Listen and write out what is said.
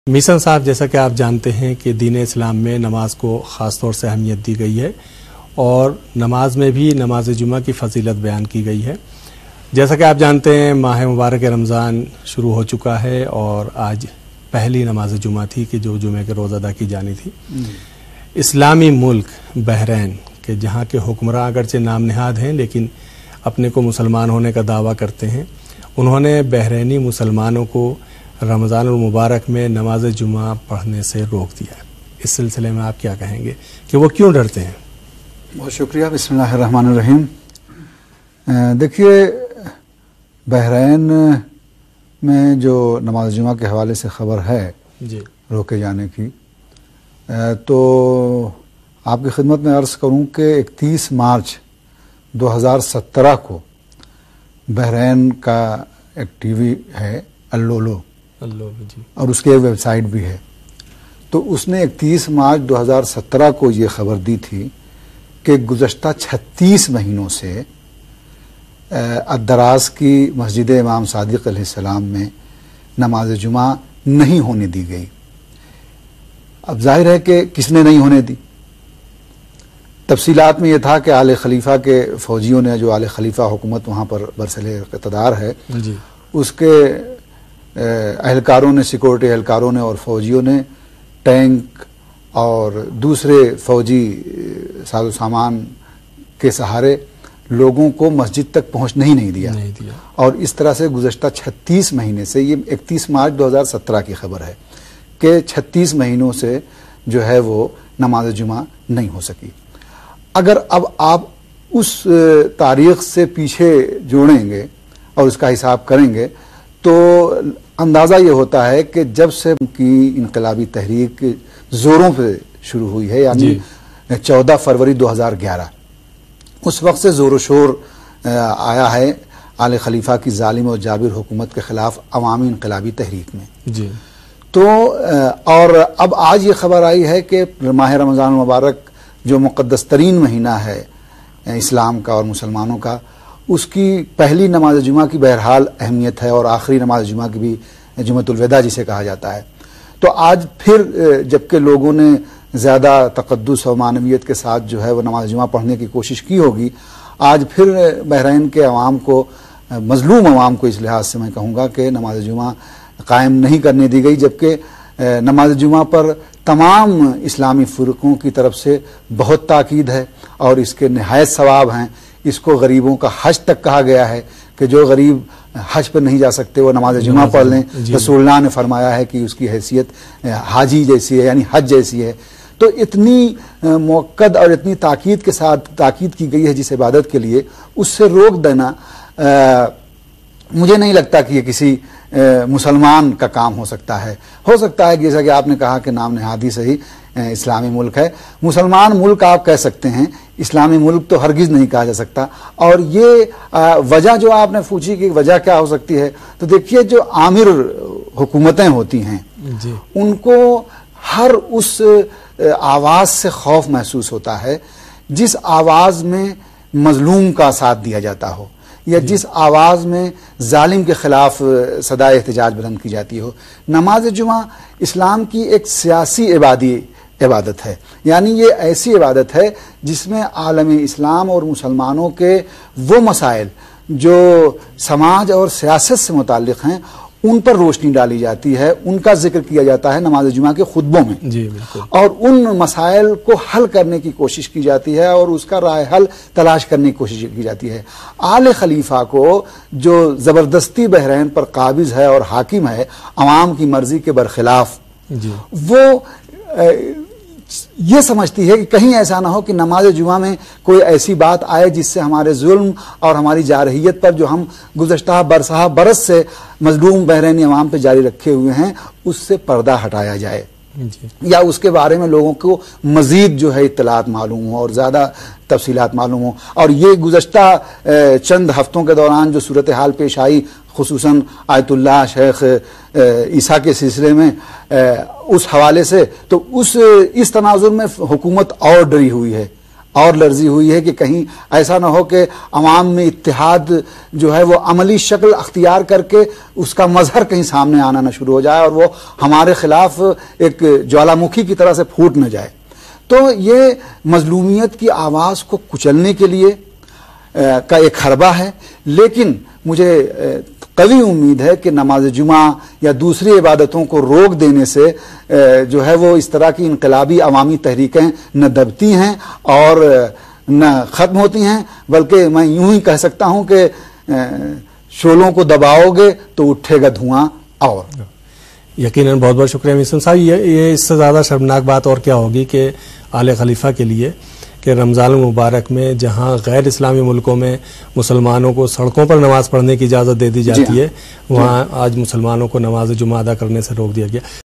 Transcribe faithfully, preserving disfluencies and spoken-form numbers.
Mission साहब, जैसा कि आप जानते हैं कि दीन इस्लाम में नमाज को ख़ास तौर से अहमियत दी गई है और नमाज में भी नमाज जुमा की फजीलत बयान की गई है। जैसा कि आप जानते हैं माह मुबारक रमज़ान शुरू हो चुका है और आज पहली नमाज जुमा थी कि जो जुमे के रोज़ अदा की जानी थी। इस्लामी मुल्क बहरैन के जहाँ के हुक्मरान अगरचे नाम नहाद हैं लेकिन अपने को मुसलमान होने का दावा करते हैं, उन्होंने बहरैनी मुसलमानों को रमज़ान मुबारक में नमाज जुमा पढ़ने से रोक दिया। इस सिलसिले में आप क्या कहेंगे कि वो क्यों डरते हैं? बहुत शुक्रिया। बिस्मिल्लाहिर्रहमानिर्रहीम। देखिए, बहरैन में जो नमाज जुमा के हवाले से ख़बर है जी रोके जाने की, तो आपकी खिदमत में अर्ज़ करूं कि इकतीस मार्च दो हज़ार सत्रह को बहरैन का एक टीवी है अल्लोलो जी, और उसकी एक वेबसाइट भी है। तो उसने इकतीस मार्च दो हज़ार सत्रह को ये खबर दी थी कि गुज़श्ता छत्तीस महीनों से अद्दरास की मस्जिद इमाम सादिक अलैहिस्सलाम में नमाज जुमा नहीं होने दी गई। अब जाहिर है कि किसने नहीं होने दी। तफसीलात में यह था कि आले खलीफा के फ़ौजियों ने, जो आले खलीफा हुकूमत वहाँ पर बरसले इक़्तिदार है जी, उसके एहलकारों ने, सिक्योरिटी एहलकारों ने और फौजियों ने टैंक और दूसरे फौजी साजो सामान के सहारे लोगों को मस्जिद तक पहुंचने ही नहीं दिया, नहीं दिया। और इस तरह से गुज़श्ता छत्तीस महीने से, ये इकतीस मार्च दो हज़ार सत्रह की खबर है कि छत्तीस महीनों से जो है वो नमाज जुमा नहीं हो सकी। अगर अब आप उस तारीख से पीछे जोड़ेंगे और उसका हिसाब करेंगे तो अंदाज़ा ये होता है कि जब से की इनकलाबी तहरीक ज़ोरों पे शुरू हुई है, यानी चौदह फरवरी दो हज़ार ग्यारह, उस वक्त से ज़ोर शोर आया है आले खलीफा की जालिम और जाबिर हुकूमत के ख़िलाफ़ अवामी इनकलाबी तहरीक में जी। तो और अब आज ये खबर आई है कि माह रमज़ान मुबारक जो मुक़द्दस तरीन महीना है इस्लाम का और मुसलमानों का, उसकी पहली नमाज जुमा की बहरहाल अहमियत है और आखिरी नमाज जुमा की भी जुमतुल विदा जिसे कहा जाता है। तो आज फिर जबकि लोगों ने ज़्यादा तक़द्दुस और मानवियत के साथ जो है वो नमाज जुमा पढ़ने की कोशिश की होगी, आज फिर बहरैन के अवाम को, मज़लूम अवाम को इस लिहाज से मैं कहूँगा कि नमाज जुमा कायम नहीं करने दी गई, जबकि नमाज जुमा पर तमाम इस्लामी फ़िरक़ों की तरफ से बहुत ताकीद है और इसके नहायत सवाब हैं। इसको गरीबों का हज तक कहा गया है कि जो गरीब हज पर नहीं जा सकते वो नमाज जुमा पढ़ लें। रसूलुल्लाह ने फरमाया है कि उसकी हैसियत हाजी जैसी है, यानी हज जैसी है। तो इतनी मुअक्कद और इतनी ताकीद के साथ ताकीद की गई है जिस इबादत के लिए, उससे रोक देना आ, मुझे नहीं लगता कि ये किसी आ, मुसलमान का काम हो सकता है। हो सकता है जैसा कि आपने कहा कि नाम नहादी से ही इस्लामी मुल्क है। मुसलमान मुल्क आप कह सकते हैं, इस्लामी मुल्क तो हरगिज़ नहीं कहा जा सकता। और ये वजह जो आपने पूछी कि वजह क्या हो सकती है, तो देखिए जो आमिर हुकूमतें होती हैं जी, उनको हर उस आवाज़ से खौफ महसूस होता है जिस आवाज़ में मजलूम का साथ दिया जाता हो या जिस आवाज़ में जालिम के ख़िलाफ़ सदाए एहतजाज बुलंद की जाती हो। नमाज जुमा इस्लाम की एक सियासी इबादी इबादत है, यानी ये ऐसी इबादत है जिसमें आलम इस्लाम और मुसलमानों के वो मसाइल जो समाज और सियासत से मुताल्लिक़ हैं उन पर रोशनी डाली जाती है, उनका जिक्र किया जाता है नमाज जुमा के खुतबों में जी, बिल्कुल। और उन मसाइल को हल करने की कोशिश की जाती है और उसका राय हल तलाश करने की कोशिश की जाती है। आले खलीफा को जो ज़बरदस्ती बहरैन पर काबिज है और हाकिम है अवाम की मर्जी के बरखिलाफ, वो ये समझती है कि कहीं ऐसा ना हो कि नमाज जुमा में कोई ऐसी बात आए जिससे हमारे जुल्म और हमारी जारहियत पर जो हम गुज़श्ता बरसहा बरस से मजलूम बहरैनी अवाम पे जारी रखे हुए हैं उससे पर्दा हटाया जाए या उसके बारे में लोगों को मजीद जो है इत्तलात मालूम हो और ज़्यादा तफसीलात मालूम हो। और ये गुज़श्ता चंद हफ्तों के दौरान जो सूरत हाल पेश आई, खुसूसन आयतुल्लाह शेख ईसा के सिलसिले में, उस हवाले से तो उस इस तनाजुर में हुकूमत और डरी हुई है। और लर्जी हुई है कि कहीं ऐसा ना हो कि अवाम में इत्तेहाद जो है वो अमली शक्ल अख्तियार करके उसका मजहर कहीं सामने आना न शुरू हो जाए और वो हमारे खिलाफ एक ज्वालामुखी की तरह से फूट न जाए। तो ये मजलूमियत की आवाज़ को कुचलने के लिए आ, का एक हरबा है, लेकिन मुझे कभी उम्मीद है कि नमाज जुमा या दूसरी इबादतों को रोक देने से जो है वो इस तरह की इनकलाबी अवामी तहरीकें न दबती हैं और न ख़त्म होती हैं, बल्कि मैं यूं ही कह सकता हूं कि शोलों को दबाओगे तो उठेगा धुआं। और यकीनन बहुत बहुत शुक्रिया मिशन साहब। ये, ये इससे ज़्यादा शर्मनाक बात और क्या होगी कि आले खलीफा के लिए कि रमज़ान मुबारक में जहां गैर इस्लामी मुल्कों में मुसलमानों को सड़कों पर नमाज पढ़ने की इजाज़त दे दी जाती है, वहां आज मुसलमानों को नमाज जुमा अदा करने से रोक दिया गया।